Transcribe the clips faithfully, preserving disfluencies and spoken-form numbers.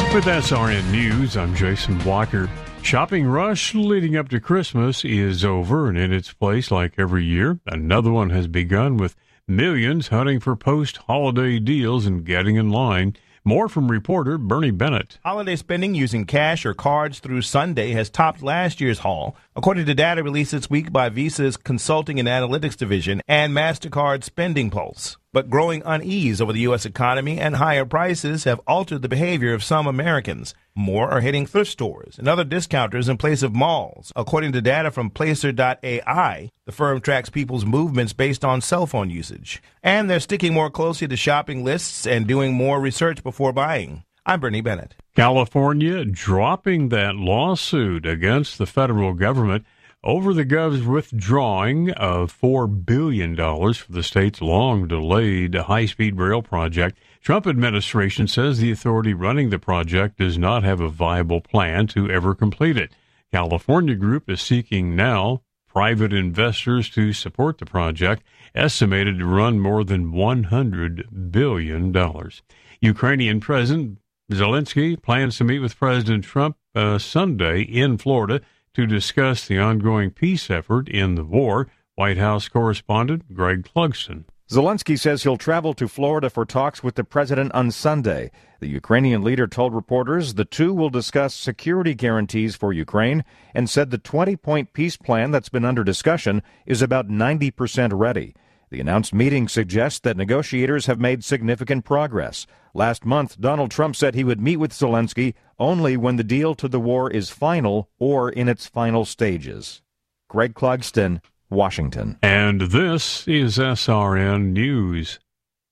With S R N News, I'm Jason Walker. Shopping rush leading up to Christmas is over, and in its place, like every year, another one has begun with millions hunting for post-holiday deals and getting in line. More from reporter Bernie Bennett. Holiday spending using cash or cards through Sunday has topped last year's haul, according to data released this week by Visa's Consulting and Analytics Division and MasterCard Spending Pulse. But growing unease over the U S economy and higher prices have altered the behavior of some Americans. More are hitting thrift stores and other discounters in place of malls. According to data from Placer dot A I, the firm tracks people's movements based on cell phone usage. And they're sticking more closely to shopping lists and doing more research before buying. I'm Bernie Bennett. California dropping that lawsuit against the federal government over the gov's withdrawing of four billion dollars for the state's long-delayed high-speed rail project. Trump administration says the authority running the project does not have a viable plan to ever complete it. California Group is seeking now private investors to support the project, estimated to run more than one hundred billion dollars. Ukrainian President Zelensky plans to meet with President Trump uh, Sunday in Florida to discuss the ongoing peace effort in the war. White House correspondent Greg Clugston. Zelensky says he'll travel to Florida for talks with the president on Sunday. The Ukrainian leader told reporters the two will discuss security guarantees for Ukraine and said the twenty-point peace plan that's been under discussion is about ninety percent ready. The announced meeting suggests that negotiators have made significant progress. Last month, Donald Trump said he would meet with Zelensky only when the deal to the war is final or in its final stages. Greg Clugston, Washington. And this is S R N News.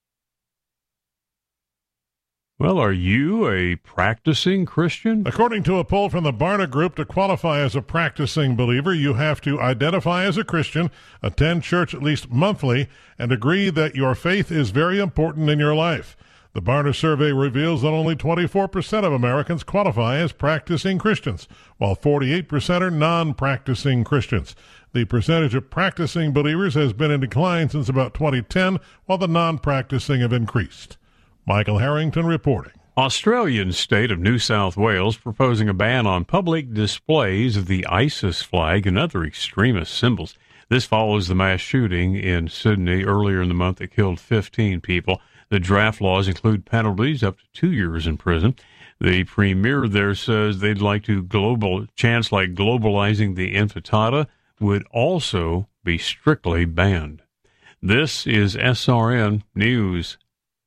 Well, are you a practicing Christian? According to a poll from the Barna Group, to qualify as a practicing believer, you have to identify as a Christian, attend church at least monthly, and agree that your faith is very important in your life. The Barna survey reveals that only twenty-four percent of Americans qualify as practicing Christians, while forty-eight percent are non-practicing Christians. The percentage of practicing believers has been in decline since about twenty ten, while the non-practicing have increased. Michael Harrington reporting. Australian state of New South Wales proposing a ban on public displays of the ISIS flag and other extremist symbols. This follows the mass shooting in Sydney earlier in the month that killed fifteen people. The draft laws include penalties up to two years in prison. The premier there says they'd like to global chants like globalizing the intifada would also be strictly banned. This is S R N News.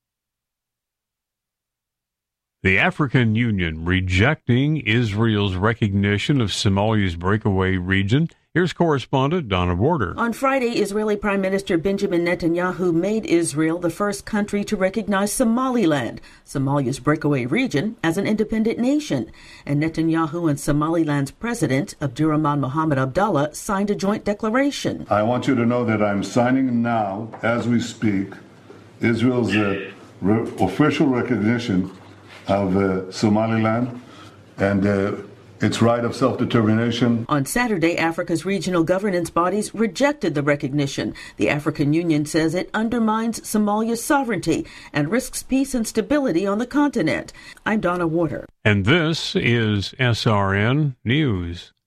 The African Union rejecting Israel's recognition of Somalia's breakaway region. Here's correspondent Donna Warder. On Friday, Israeli Prime Minister Benjamin Netanyahu made Israel the first country to recognize Somaliland, Somalia's breakaway region, as an independent nation. And Netanyahu and Somaliland's president, Abdurrahman Mohammed Abdallah, signed a joint declaration. I want you to know that I'm signing now, as we speak, Israel's uh, re- official recognition of uh, Somaliland and uh, its right of self-determination. On Saturday, Africa's regional governance bodies rejected the recognition. The African Union says it undermines Somalia's sovereignty and risks peace and stability on the continent. I'm Donna Warder. And this is S R N News.